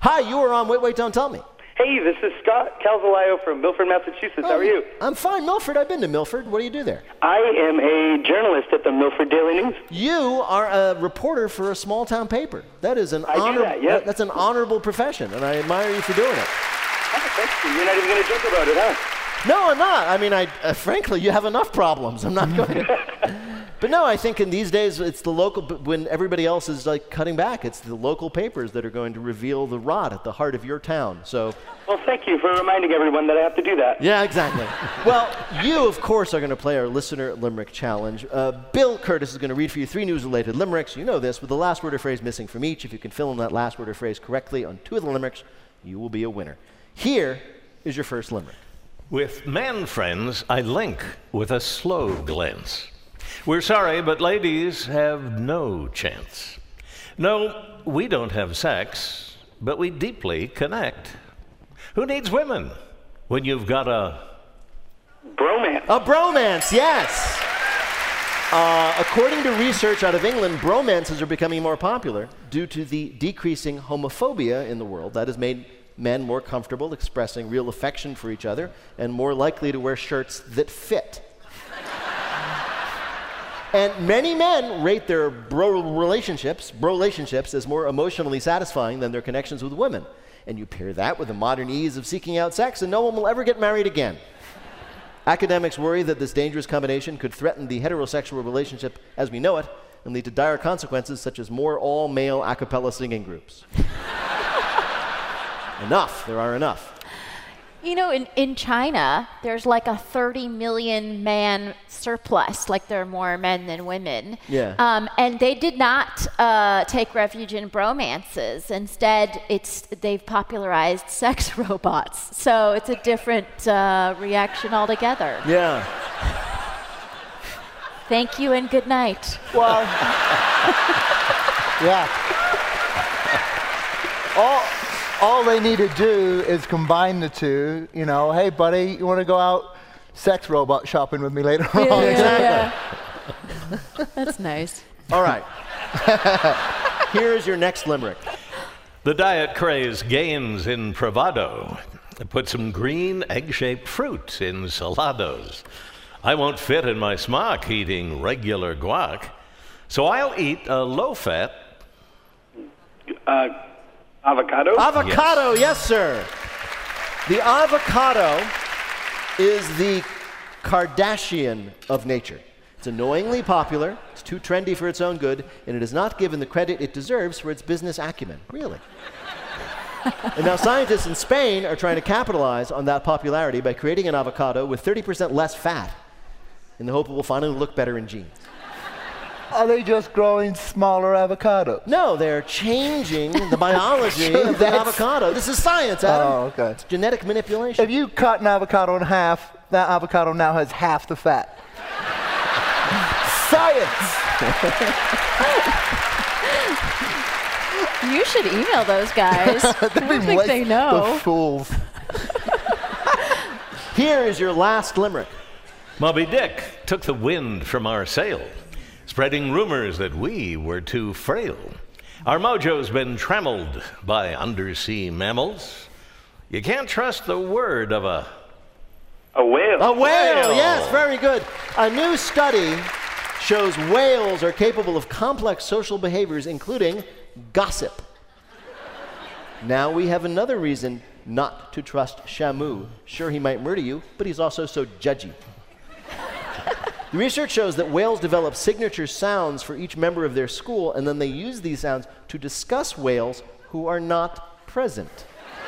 Hi, you were on Wait, Don't Tell Me. Hey, this is Scott Calzolaio from Milford, Massachusetts. How are you? I'm fine, Milford. I've been to Milford. What do you do there? I am a journalist at the Milford Daily News. You are a reporter for a small-town paper. That is an that's an honorable profession, and I admire you for doing it. Oh, thank you. You're not even going to joke about it, huh? No, I'm not. I mean, frankly, you have enough problems. I'm not going to. But no, I think in these days, it's the local, when everybody else is like cutting back, it's the local papers that are going to reveal the rot at the heart of your town. So. Well, thank you for reminding everyone that I have to do that. Yeah, exactly. Well, you, of course, are going to play our Listener Limerick Challenge. Bill Curtis is going to read for you 3 news-related limericks. You know this, with the last word or phrase missing from each. If you can fill in that last word or phrase correctly on 2 of the limericks, you will be a winner. Here is your first limerick. With man friends, I link with a slow glance. We're sorry, but ladies have no chance. No, we don't have sex, but we deeply connect. Who needs women when you've got a... bromance. A bromance, yes. According to research out of England, bromances are becoming more popular due to the decreasing homophobia in the world. That has made men more comfortable expressing real affection for each other and more likely to wear shirts that fit. And many men rate their bro relationships as more emotionally satisfying than their connections with women. And you pair that with the modern ease of seeking out sex, and no one will ever get married again. Academics worry that this dangerous combination could threaten the heterosexual relationship as we know it and lead to dire consequences such as more all-male a cappella singing groups. Enough. There are enough. You know, in China, there's like a 30 million man surplus, like there are more men than women. Yeah. And they did not take refuge in bromances. Instead, they've popularized sex robots. So it's a different reaction altogether. Yeah. Thank you and good night. Well, yeah. All they need to do is combine the two. You know, hey, buddy, you want to go out sex robot shopping with me later on? Yeah, exactly. That's nice. All right. Here is your next limerick. The diet craze gains in bravado. Put some green, egg-shaped fruit in salados. I won't fit in my smock eating regular guac, so I'll eat a low-fat... Avocado? Avocado, yes, sir. The avocado is the Kardashian of nature. It's annoyingly popular, it's too trendy for its own good, and it is not given the credit it deserves for its business acumen. Really. And now scientists in Spain are trying to capitalize on that popularity by creating an avocado with 30% less fat in the hope it will finally look better in jeans. Are they just growing smaller avocados? No, they're changing the biology of the avocado. This is science, Adam. Oh, okay. It's genetic manipulation. If you cut an avocado in half, that avocado now has half the fat. Science! You should email those guys. I don't think they know. The fools. Here is your last limerick. Moby Dick took the wind from our sail, spreading rumors that we were too frail. Our mojo's been trammeled by undersea mammals. You can't trust the word of a whale. A whale, yes, very good. A new study shows whales are capable of complex social behaviors, including gossip. Now we have another reason not to trust Shamu. Sure, he might murder you, but he's also so judgy. The research shows that whales develop signature sounds for each member of their school, and then they use these sounds to discuss whales who are not present.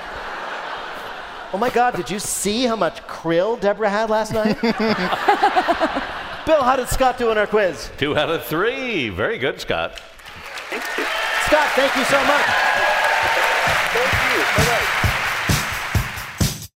Oh my God, did you see how much krill Deborah had last night? Bill, how did Scott do in our quiz? 2 out of 3. Very good, Scott. Thank you. Scott, thank you so much. Thank you. Bye-bye.